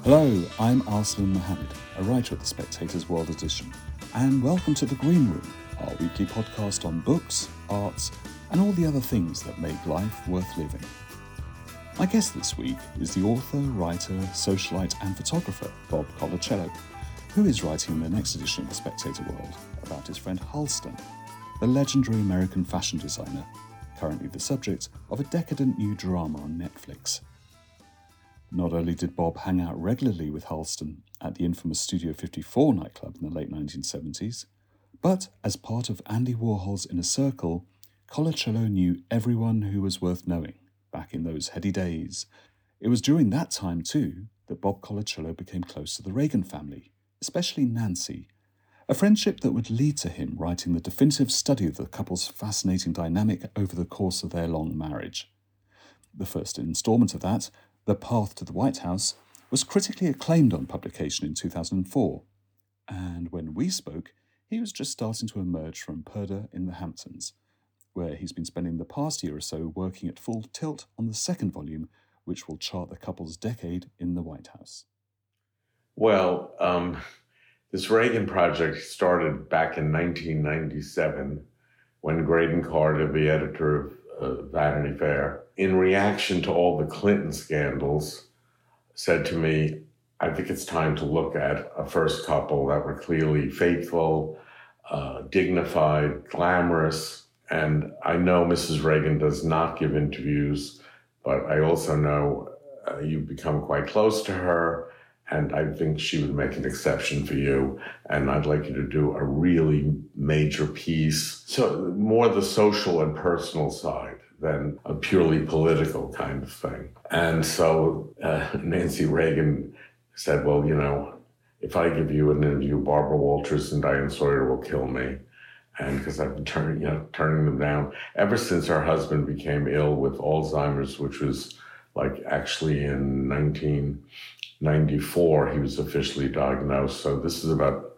Hello, I'm Arslan Mohammed, a writer at The Spectator's World Edition, and welcome to The Green Room, our weekly podcast on books, arts, and all the other things that make life worth living. My guest this week is the author, writer, socialite, and photographer Bob Colacello, who is writing the next edition of The Spectator World about his friend Halston, the legendary American fashion designer, currently the subject of a decadent new drama on Netflix. Not only did Bob hang out regularly with Halston at the infamous Studio 54 nightclub in the late 1970s, but as part of Andy Warhol's Inner Circle, Colacello knew everyone who was worth knowing back in those heady days. It was during that time, too, that Bob Colacello became close to the Reagan family, especially Nancy, a friendship that would lead to him writing the definitive study of the couple's fascinating dynamic over the course of their long marriage. The first installment of that, The Path to the White House, was critically acclaimed on publication in 2004, and when we spoke, he was just starting to emerge from Purda in the Hamptons, where he's been spending the past year or so working at full tilt on the second volume, which will chart the couple's decade in the White House. Well, this Reagan project started back in 1997 when Graydon Carter, the editor of Vanity Fair, in reaction to all the Clinton scandals, said to me, I think it's time to look at a first couple that were clearly faithful, dignified, glamorous. And I know Mrs. Reagan does not give interviews, but I also know you've become quite close to her, and I think she would make an exception for you. And I'd like you to do a really major piece. So more the social and personal side than a purely political kind of thing. And so Nancy Reagan said, well, you know, if I give you an interview, Barbara Walters and Diane Sawyer will kill me. And because I've been turning them down ever since her husband became ill with Alzheimer's, which was like actually in 1994, he was officially diagnosed. So this is about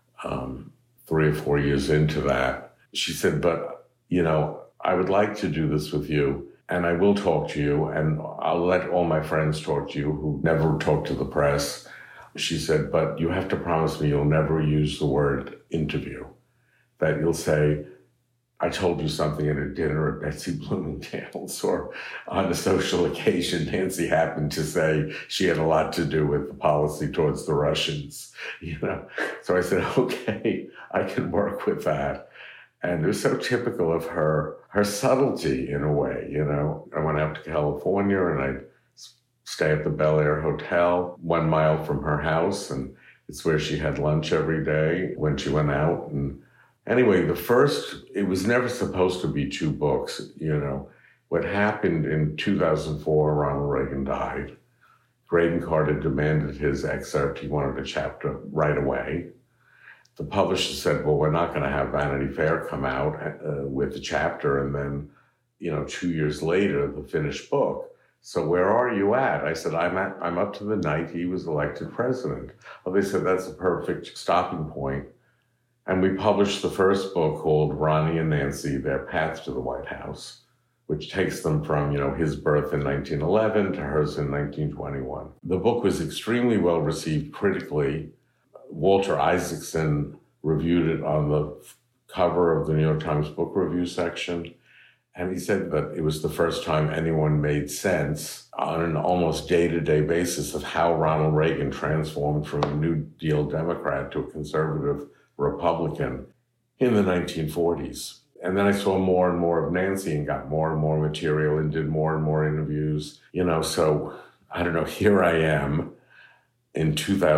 3 or 4 years into that. She said, but, you know, I would like to do this with you, and I will talk to you, and I'll let all my friends talk to you who never talk to the press. She said, but you have to promise me you'll never use the word interview, that you'll say, I told you something at a dinner at Betsy Bloomingdale's, or on a social occasion, Nancy happened to say she had a lot to do with the policy towards the Russians, you know. So I said, okay, I can work with that. And it was so typical of her subtlety in a way, you know. I went out to California and I'd stay at the Bel Air Hotel 1 mile from her house, and it's where she had lunch every day when she went out. And anyway, it was never supposed to be 2 books, you know. What happened in 2004, Ronald Reagan died. Graydon Carter demanded his excerpt. He wanted a chapter right away. The publisher said, well, we're not going to have Vanity Fair come out with the chapter and then, you know, 2 years later, the finished book. So where are you at? I said, I'm up to the night he was elected president. Well, they said, that's a perfect stopping point. And we published the first book called Ronnie and Nancy, Their Path to the White House, which takes them from, you know, his birth in 1911 to hers in 1921. The book was extremely well received critically. Walter Isaacson reviewed it on the cover of the New York Times Book Review section. And he said that it was the first time anyone made sense on an almost day-to-day basis of how Ronald Reagan transformed from a New Deal Democrat to a conservative Republican in the 1940s. And then I saw more and more of Nancy and got more and more material and did more and more interviews. You know, so I don't know, here I am in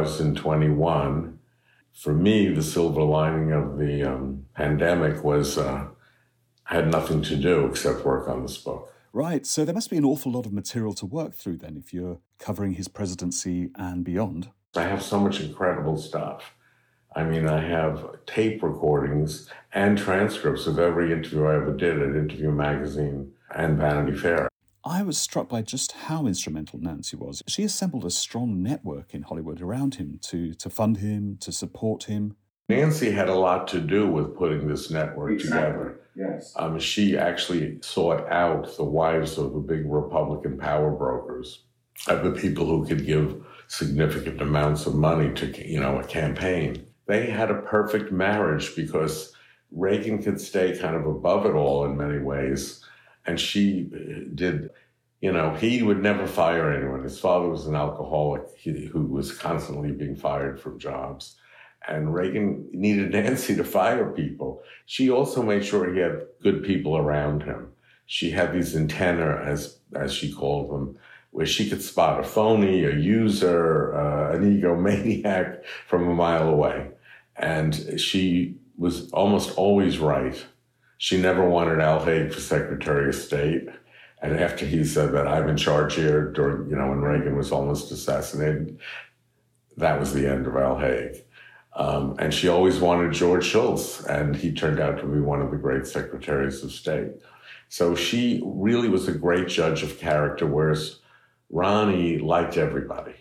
2021. For me, the silver lining of the pandemic was I had nothing to do except work on this book. Right, so there must be an awful lot of material to work through then if you're covering his presidency and beyond. I have so much incredible stuff. I mean, I have tape recordings and transcripts of every interview I ever did at Interview Magazine and Vanity Fair. I was struck by just how instrumental Nancy was. She assembled a strong network in Hollywood around him to fund him, to support him. Nancy had a lot to do with putting this network together. Yes. She actually sought out the wives of the big Republican power brokers, of the people who could give significant amounts of money to, a campaign. They had a perfect marriage because Reagan could stay kind of above it all in many ways. And she did, he would never fire anyone. His father was an alcoholic who was constantly being fired from jobs. And Reagan needed Nancy to fire people. She also made sure he had good people around him. She had these antennae, as she called them, where she could spot a phony, a user, an egomaniac from a mile away. And she was almost always right. She never wanted Al Haig for Secretary of State. And after he said that I'm in charge here during, when Reagan was almost assassinated, that was the end of Al Haig. And she always wanted George Shultz, and he turned out to be one of the great secretaries of state. So she really was a great judge of character, whereas Ronnie liked everybody.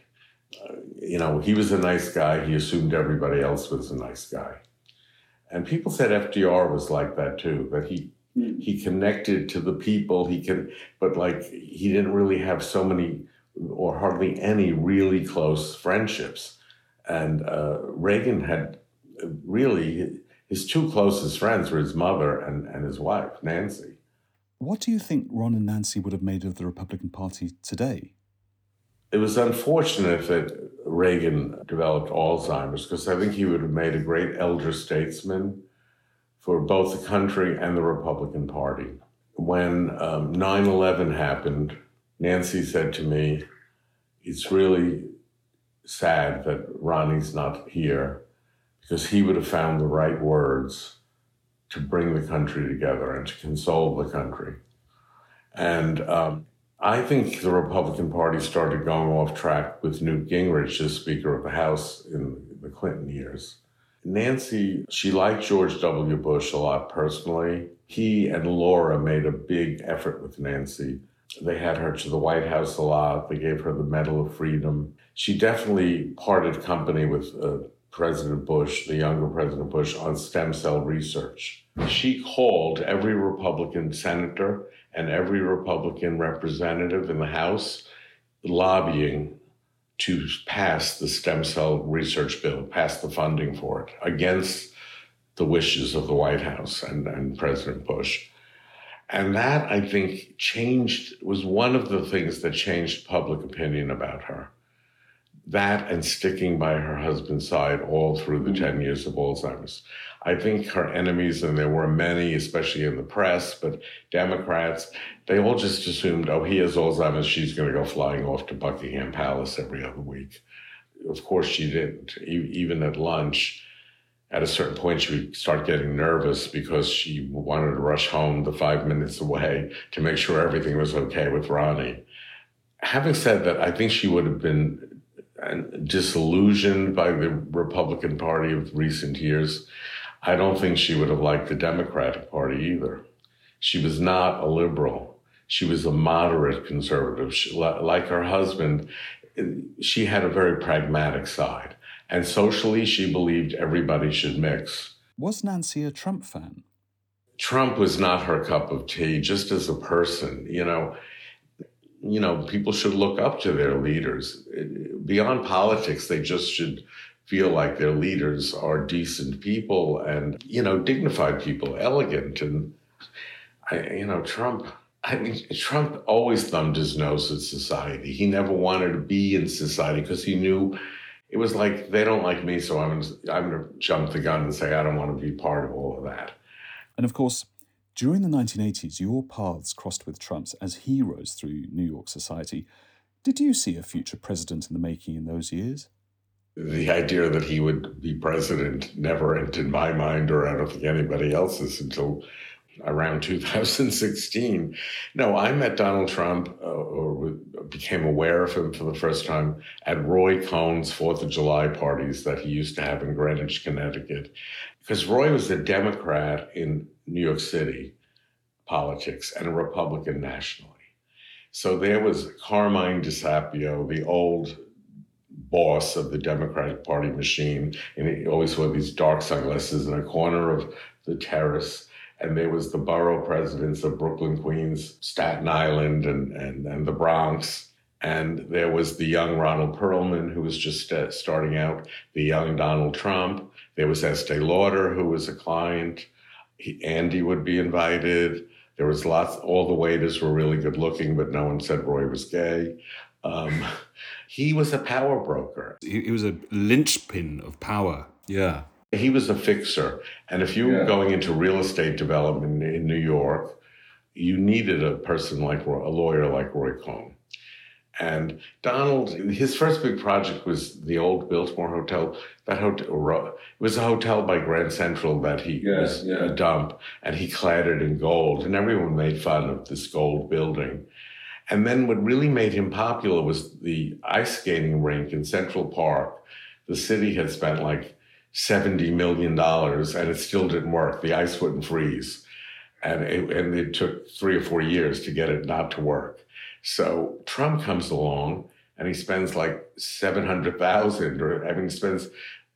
He was a nice guy. He assumed everybody else was a nice guy. And people said FDR was like that too, that he connected to the people. But he didn't really have so many or hardly any really close friendships. And Reagan had really, his two closest friends were his mother and his wife, Nancy. What do you think Ron and Nancy would have made of the Republican Party today? It was unfortunate that Reagan developed Alzheimer's, because I think he would have made a great elder statesman for both the country and the Republican Party. When 9/11 happened, Nancy said to me, it's really sad that Ronnie's not here, because he would have found the right words to bring the country together and to console the country. And I think the Republican Party started going off track with Newt Gingrich as Speaker of the House in the Clinton years. Nancy, she liked George W. Bush a lot personally. He and Laura made a big effort with Nancy. They had her to the White House a lot. They gave her the Medal of Freedom. She definitely parted company with President Bush, the younger President Bush, on stem cell research. She called every Republican senator and every Republican representative in the House lobbying to pass the stem cell research bill, pass the funding for it, against the wishes of the White House and President Bush. And that, I think, was one of the things that changed public opinion about her. That and sticking by her husband's side all through the 10 years of Alzheimer's. I think her enemies, and there were many, especially in the press, but Democrats, they all just assumed, he has Alzheimer's, she's going to go flying off to Buckingham Palace every other week. Of course she didn't. Even at lunch, at a certain point, she would start getting nervous because she wanted to rush home the 5 minutes away to make sure everything was okay with Ronnie. Having said that, I think she would have been disillusioned by the Republican Party of recent years. I don't think she would have liked the Democratic Party either. She was not a liberal. She was a moderate conservative. Like her husband, she had a very pragmatic side. And socially, she believed everybody should mix. Was Nancy a Trump fan? Trump was not her cup of tea, just as a person. People should look up to their leaders. Beyond politics, they just should feel like their leaders are decent people and, dignified people, elegant. And, Trump always thumbed his nose at society. He never wanted to be in society because he knew it was like, they don't like me, so I'm going to jump the gun and say, I don't want to be part of all of that. And of course, during the 1980s, your paths crossed with Trump's as he rose through New York society. Did you see a future president in the making in those years? The idea that he would be president never entered my mind, or I don't think anybody else's, until around 2016. No, I met Donald Trump, or became aware of him for the first time at Roy Cohn's 4th of July parties that he used to have in Greenwich, Connecticut. Because Roy was a Democrat in New York City politics and a Republican nationally. So there was Carmine DeSapio, the old boss of the Democratic Party machine, and he always wore these dark sunglasses in a corner of the terrace. And there was the borough presidents of Brooklyn, Queens, Staten Island, and the Bronx. And there was the young Ronald Perlman, who was just starting out, the young Donald Trump. There was Estee Lauder, who was a client. Andy would be invited. There was lots, all the waiters were really good looking, but no one said Roy was gay. He was a power broker. He was a linchpin of power. Yeah. He was a fixer. And if you were going into real estate development in New York, you needed a person like a lawyer like Roy Cohn. And Donald, his first big project was the old Biltmore Hotel. That hotel, it was a hotel by Grand Central that was a dump, and he clad it in gold, and everyone made fun of this gold building. And then what really made him popular was the ice skating rink in Central Park. The city had spent like $70 million, and it still didn't work. The ice wouldn't freeze. And it took 3 or 4 years to get it not to work. So Trump comes along and he spends like $700,000, he spends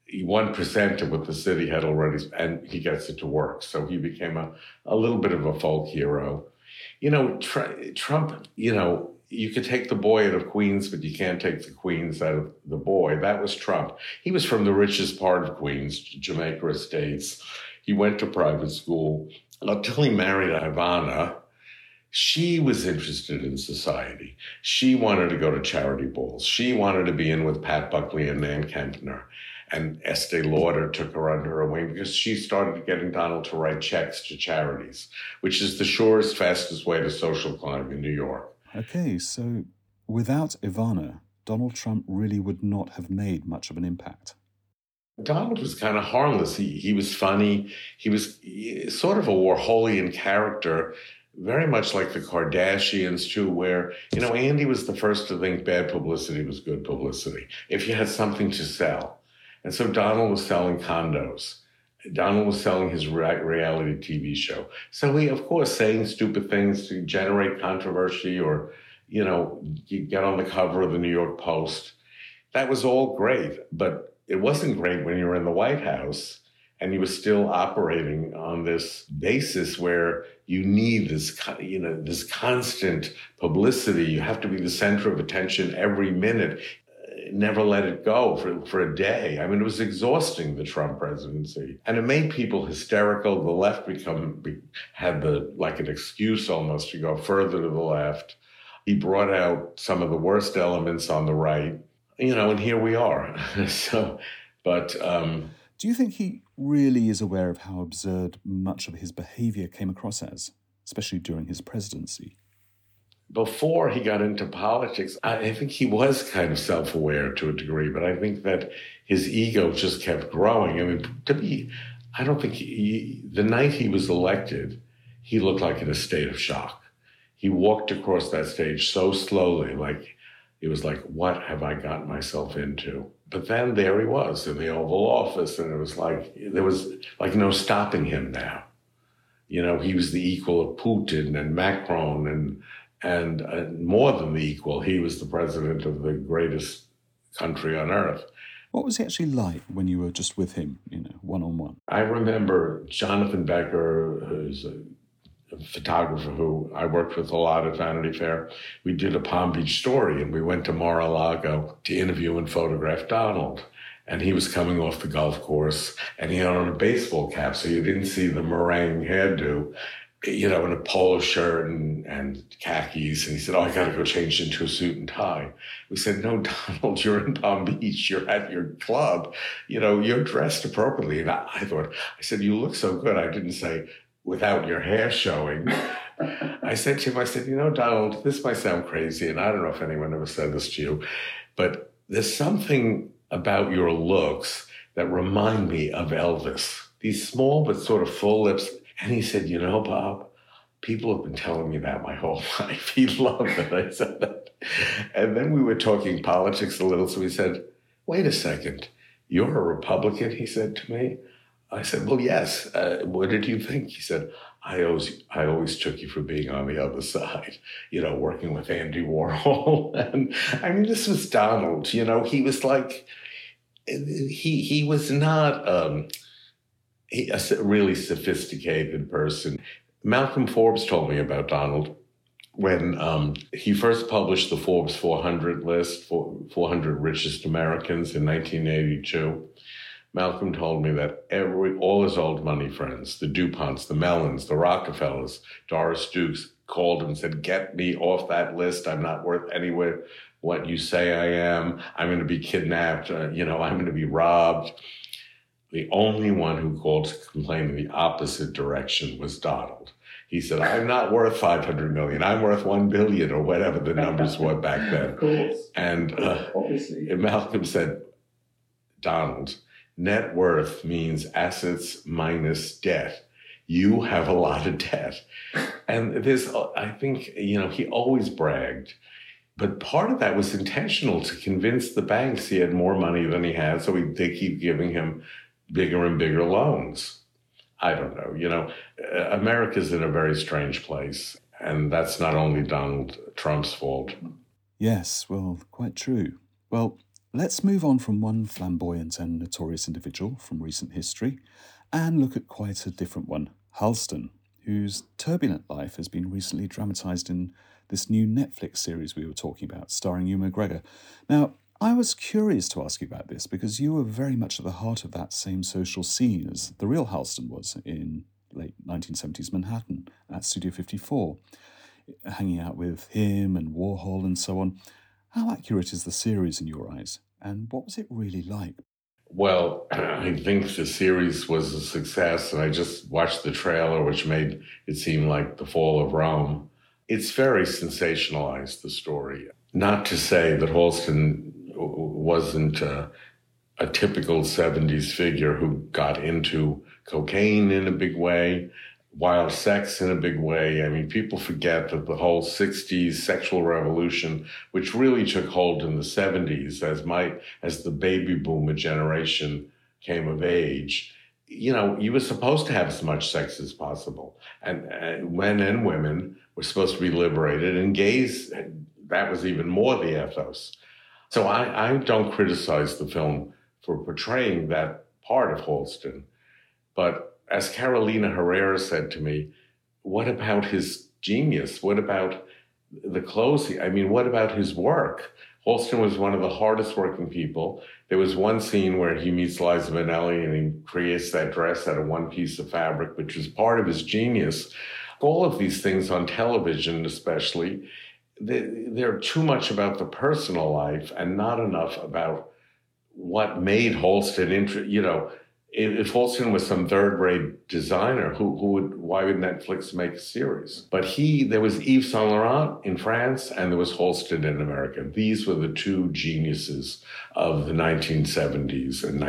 1% of what the city had already, and he gets it to work. So he became a little bit of a folk hero. You know, Trump, you know, you could take the boy out of Queens, but you can't take the Queens out of the boy. That was Trump. He was from the richest part of Queens, Jamaica Estates. He went to private school until he married Ivana. She was interested in society. She wanted to go to charity balls. She wanted to be in with Pat Buckley and Nan Kempner. And Estee Lauder took her under her wing because she started getting Donald to write checks to charities, which is the surest, fastest way to social climb in New York. Okay, so without Ivana, Donald Trump really would not have made much of an impact. Donald was kind of harmless. He was funny. He was sort of a Warholian character, very much like the Kardashians, too, where, you know, Andy was the first to think bad publicity was good publicity, if you had something to sell. And so Donald was selling condos. Donald was selling his reality TV show. So he, of course, saying stupid things to generate controversy or, you know, you get on the cover of the New York Post. That was all great, but it wasn't great when you were in the White House and you were still operating on this basis where you need this, you know, this constant publicity. You have to be the center of attention every minute. Never let it go for a day. I mean, it was exhausting, the Trump presidency. And it made people hysterical. The left had like an excuse almost to go further to the left. He brought out some of the worst elements on the right, you know, and here we are. Do you think he really is aware of how absurd much of his behavior came across as, especially during his presidency? Before he got into politics, I think he was kind of self-aware to a degree, but I think that his ego just kept growing. I mean, I don't think the night he was elected, he looked like in a state of shock. He walked across that stage so slowly, like it was like, what have I gotten myself into? But then there he was in the Oval Office, and it was like, there was like no stopping him now. You know, he was the equal of Putin and Macron and more than the equal, he was the president of the greatest country on earth. What was he actually like when you were just with him, you know, one-on-one? I remember Jonathan Becker, who's a photographer who I worked with a lot at Vanity Fair. We did a Palm Beach story, and we went to Mar-a-Lago to interview and photograph Donald. And he was coming off the golf course, and he had on a baseball cap, so you didn't see the meringue hairdo, you know, in a polo shirt and khakis. And he said, I got to go change into a suit and tie. We said, no, Donald, you're in Palm Beach. You're at your club. You know, you're dressed appropriately. And I said, you look so good. I didn't say, without your hair showing. I said to him, you know, Donald, this might sound crazy, and I don't know if anyone ever said this to you, but there's something about your looks that remind me of Elvis. These small but sort of full lips. And he said, you know, Bob, people have been telling me that my whole life. He loved that I said that. And then we were talking politics a little, so he said, wait a second, you're a Republican, he said to me. I said, well, yes. What did you think? He said, I always took you for being on the other side, you know, working with Andy Warhol. And I mean, this was Donald, you know, he was like, he was not a really sophisticated person. Malcolm Forbes told me about Donald. when he first published the Forbes 400 list, 400 richest Americans in 1982, Malcolm told me that all his old money friends, the DuPonts, the Mellons, the Rockefellers, Doris Dukes, called him and said, "Get me off that list. I'm not worth anywhere what you say I am. I'm going to be kidnapped. I'm going to be robbed." The only one who called to complain in the opposite direction was Donald. He said, "I'm not worth 500 million. I'm worth 1 billion," or whatever the numbers were back then. Of course. And Obviously. Malcolm said, "Donald, net worth means assets minus debt. You have a lot of debt." And I think, he always bragged. But part of that was intentional to convince the banks he had more money than he had, so they keep giving him bigger and bigger loans. I don't know. America's in a very strange place, and that's not only Donald Trump's fault. Yes, well, quite true. Well, let's move on from one flamboyant and notorious individual from recent history and look at quite a different one, Halston, whose turbulent life has been recently dramatised in this new Netflix series we were talking about, starring Ewan McGregor. Now, I was curious to ask you about this because you were very much at the heart of that same social scene as the real Halston was in late 1970s Manhattan at Studio 54, hanging out with him and Warhol and so on. How accurate is the series in your eyes, and what was it really like? Well, I think the series was a success, and I just watched the trailer, which made it seem like the fall of Rome. It's very sensationalized, the story. Not to say that Halston wasn't a typical 70s figure who got into cocaine in a big way, wild sex in a big way. I mean, people forget that the whole 60s sexual revolution, which really took hold in the 70s as the baby boomer generation came of age, you were supposed to have as much sex as possible. And men and women were supposed to be liberated, and gays, that was even more the ethos. So I don't criticize the film for portraying that part of Halston. But as Carolina Herrera said to me, what about his genius? What about the clothes? What about his work? Halston was one of the hardest working people. There was one scene where he meets Liza Minnelli and he creates that dress out of one piece of fabric, which was part of his genius. All of these things on television especially, they're too much about the personal life and not enough about what made Halston if Halston was some third-rate designer, why would Netflix make a series? But there was Yves Saint Laurent in France, and there was Halston in America. These were the two geniuses of the 1970s and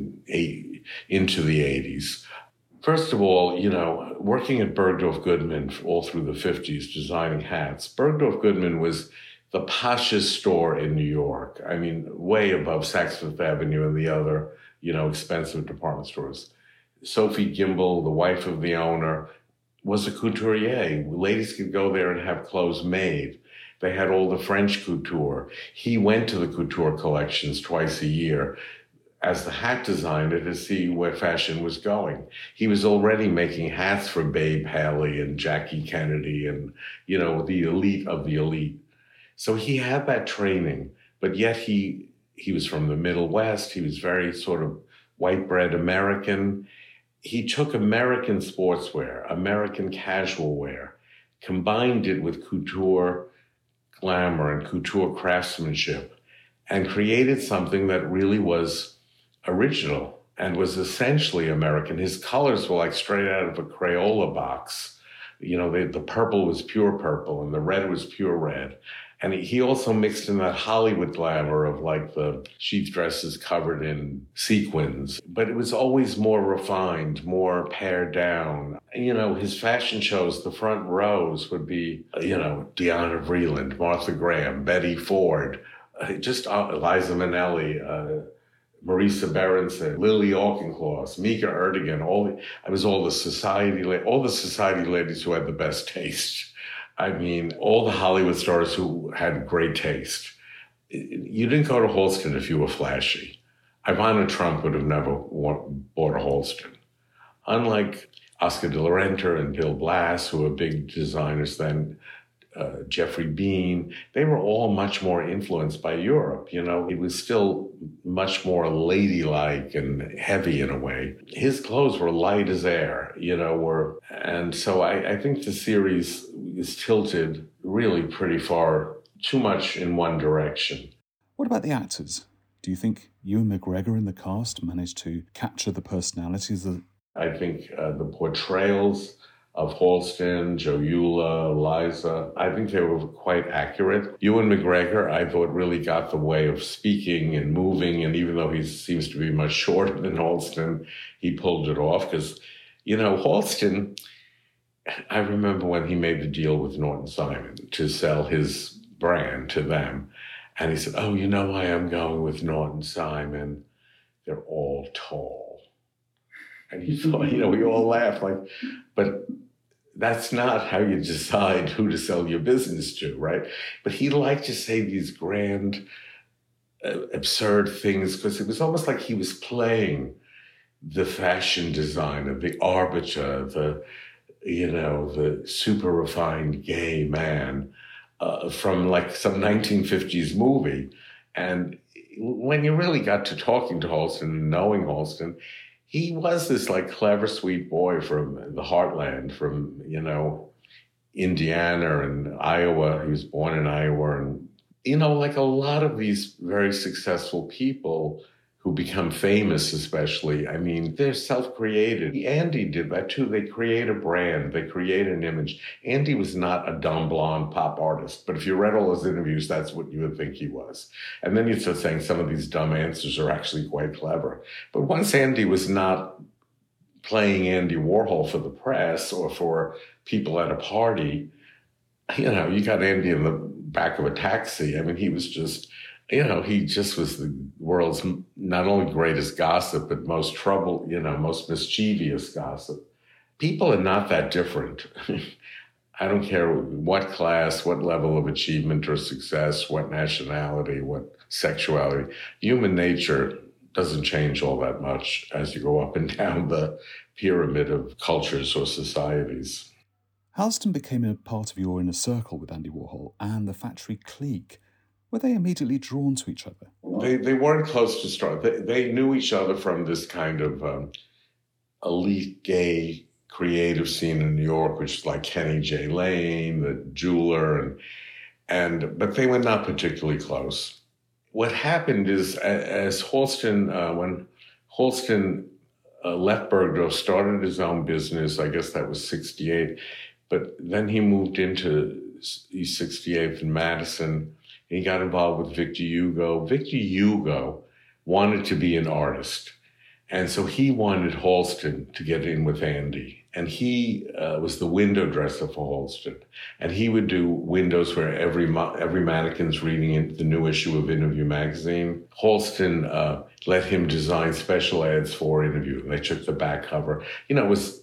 into the 80s. First of all, working at Bergdorf Goodman all through the 50s, designing hats. Bergdorf Goodman was the poshest store in New York. Way above Saks Fifth Avenue and the other, expensive department stores. Sophie Gimbel, the wife of the owner, was a couturier. Ladies could go there and have clothes made. They had all the French couture. He went to the couture collections twice a year as the hat designer to see where fashion was going. He was already making hats for Babe Haley and Jackie Kennedy and, the elite of the elite. So he had that training, but yet he was from the Middle West. He was very sort of white bread American. He took American sportswear, American casual wear, combined it with couture glamour and couture craftsmanship, and created something that really was original and was essentially American. His colors were like straight out of a Crayola box. The purple was pure purple and the red was pure red. And he also mixed in that Hollywood glamour of like the sheath dresses covered in sequins, but it was always more refined, more pared down. His fashion shows, the front rows would be, Deanna Vreeland, Martha Graham, Betty Ford, just Liza Minnelli, Marisa Berenson, Lily Auchincloss, Mika Erdogan, all the society ladies who had the best taste. All the Hollywood stars who had great taste. You didn't go to Halston if you were flashy. Ivana Trump would have never bought a Halston. Unlike Oscar de la Renta and Bill Blass, who were big designers then, Jeffrey Bean, they were all much more influenced by Europe. It was still much more ladylike and heavy in a way. His clothes were light as air, and so I think the series is tilted really pretty far, too much in one direction. What about the actors? Do you think Ewan McGregor in the cast managed to capture the personalities of... I think the portrayals of Halston, Joe Eula, Liza, I think they were quite accurate. Ewan McGregor, I thought, really got the way of speaking and moving, and even though he seems to be much shorter than Halston, he pulled it off because, Halston, I remember when he made the deal with Norton Simon to sell his brand to them, and he said, "Oh, you know why I'm going with Norton Simon? They're all tall." And he thought, we all laughed but that's not how you decide who to sell your business to, right? But he liked to say these grand, absurd things because it was almost like he was playing the fashion designer, the arbiter, the super refined gay man from like some 1950s movie. And when you really got to talking to Halston and knowing Halston, he was this clever, sweet boy from the heartland, from, Indiana and Iowa. He was born in Iowa. And, like a lot of these very successful people who become famous, especially, they're self-created. Andy did that too. They create a brand. They create an image. Andy was not a dumb, blonde pop artist, but if you read all his interviews, that's what you would think he was. And then you'd start saying some of these dumb answers are actually quite clever. But once Andy was not playing Andy Warhol for the press or for people at a party, you got Andy in the back of a taxi. He was just... he just was the world's not only greatest gossip, but most most mischievous gossip. People are not that different. I don't care what class, what level of achievement or success, what nationality, what sexuality. Human nature doesn't change all that much as you go up and down the pyramid of cultures or societies. Halston became a part of your inner circle with Andy Warhol and the factory clique. Were they immediately drawn to each other? They weren't close to start. They knew each other from this kind of elite gay creative scene in New York, which is like Kenny J. Lane, the jeweler, but they were not particularly close. What happened is, as Halston, when Halston left Bergdorf, started his own business, I guess that was 1968, but then he moved into East 68th in Madison. He got involved with Victor Hugo. Victor Hugo wanted to be an artist. And so he wanted Halston to get in with Andy. And he was the window dresser for Halston. And he would do windows where every mannequin's reading the new issue of Interview magazine. Halston let him design special ads for Interview. And they took the back cover. It was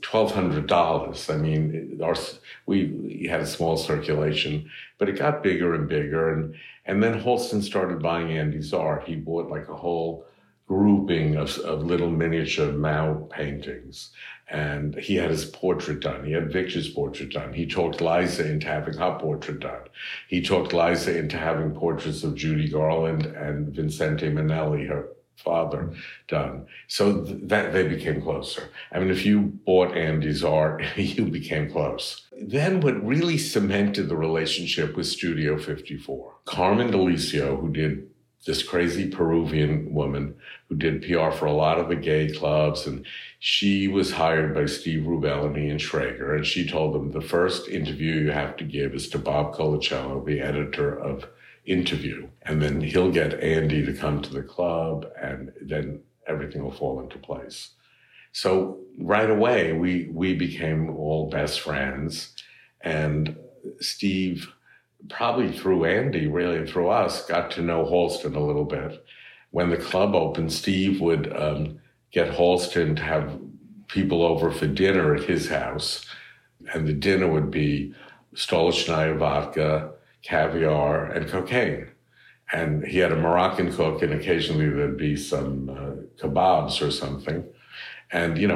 $1,200. We had a small circulation, but it got bigger and bigger. And then Halston started buying Andy's art. He bought a whole grouping of little miniature Mao paintings. And he had his portrait done. He had Victor's portrait done. He talked Liza into having her portrait done. He talked Liza into having portraits of Judy Garland and Vincente Minnelli, her father, done. So that they became closer. If you bought Andy's art, you became close. Then what really cemented the relationship was Studio 54. Carmen Delicio, who did this crazy Peruvian woman who did PR for a lot of the gay clubs. And she was hired by Steve Rubel and Ian Schrager. And she told them the first interview you have to give is to Bob Colacello, the editor of Interview. And then he'll get Andy to come to the club and then everything will fall into place. So right away, we became all best friends. And Steve, probably through Andy, really through us, got to know Halston a little bit. When the club opened, Steve would get Halston to have people over for dinner at his house. And the dinner would be Stolichnaya vodka, caviar, and cocaine. And he had a Moroccan cook, and occasionally there'd be some kebabs or something. And,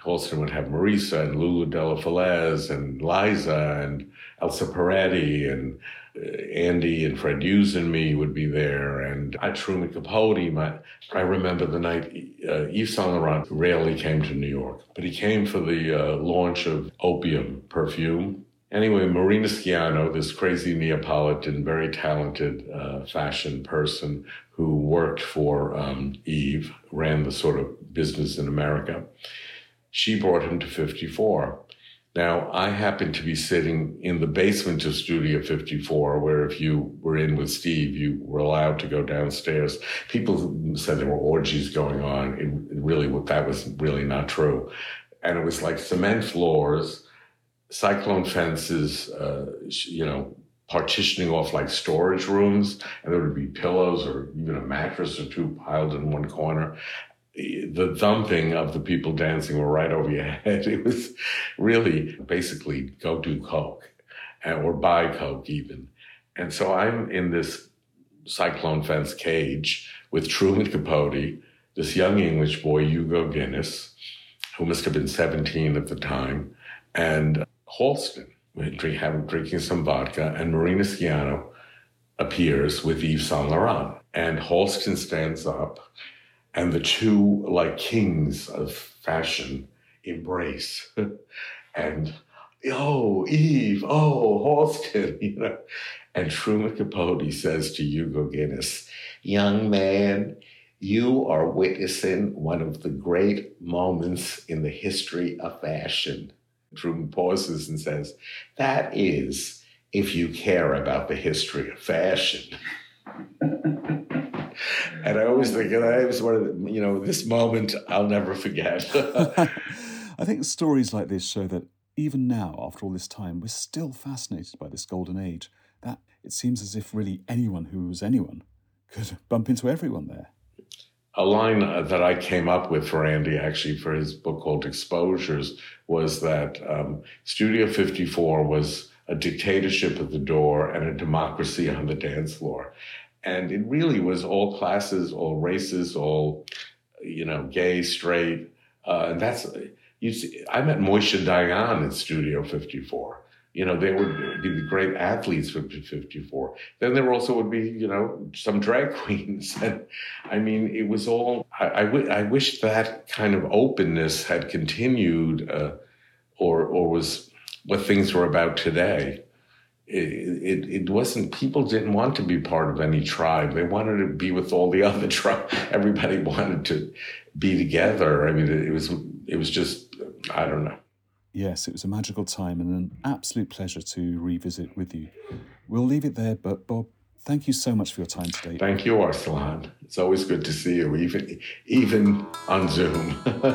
Halston would have Marisa and Lulu Della Feliz and Liza and Elsa Peretti and Andy and Fred Hughes and me would be there, and Truman Capote. I remember the night Yves Saint Laurent rarely came to New York, but he came for the launch of Opium perfume. Anyway, Marina Schiano, this crazy Neapolitan, very talented fashion person who worked for Yves, ran the sort of business in America, she brought him to 54. Now, I happened to be sitting in the basement of Studio 54, where if you were in with Steve, you were allowed to go downstairs. People said there were orgies going on. That was really not true. And it was like cement floors, cyclone fences, partitioning off like storage rooms, and there would be pillows or even a mattress or two piled in one corner. The thumping of the people dancing were right over your head. It was really basically go do coke or buy coke even. And so I'm in this cyclone fence cage with Truman Capote, this young English boy, Hugo Guinness, who must have been 17 at the time, and Halston, drinking some vodka, and Marina Schiano appears with Yves Saint Laurent. And Halston stands up, and the two, like kings of fashion, embrace. And, oh, Yves, oh, Halston, And Truman Capote says to Hugo Guinness, young man, you are witnessing one of the great moments in the history of fashion. Truman pauses and says, that is, if you care about the history of fashion. And I always think that was one of the, this moment I'll never forget. I think stories like this show that even now, after all this time, we're still fascinated by this golden age, that it seems as if really anyone who was anyone could bump into everyone there. A line that I came up with for Andy, actually, for his book called Exposures, was that Studio 54 was a dictatorship at the door and a democracy on the dance floor. And it really was all classes, all races, all, gay, straight. And that's, I met Moishe Dayan in Studio 54. They would be the great athletes for 54. Then there also would be, some drag queens. And I mean, it was all, I wish that kind of openness had continued or was what things were about today. It wasn't, people didn't want to be part of any tribe. They wanted to be with all the other tribes. Everybody wanted to be together. I mean, it was just, I don't know. Yes, it was a magical time and an absolute pleasure to revisit with you. We'll leave it there, but Bob, thank you so much for your time today. Thank you, Arsalan. It's always good to see you, even on Zoom.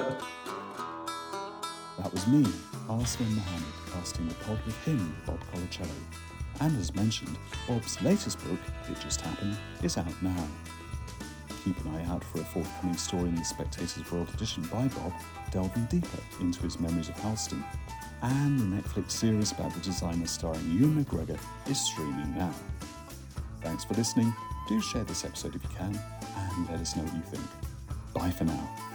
That was me, Arslan Mohammed, casting the pod with him, Bob Colacello. And as mentioned, Bob's latest book, It Just Happened, is out now. Keep an eye out for a forthcoming story in the Spectator's World edition by Bob, delving deeper into his memories of Halston. And the Netflix series about the designer starring Ewan McGregor is streaming now. Thanks for listening. Do share this episode if you can, and let us know what you think. Bye for now.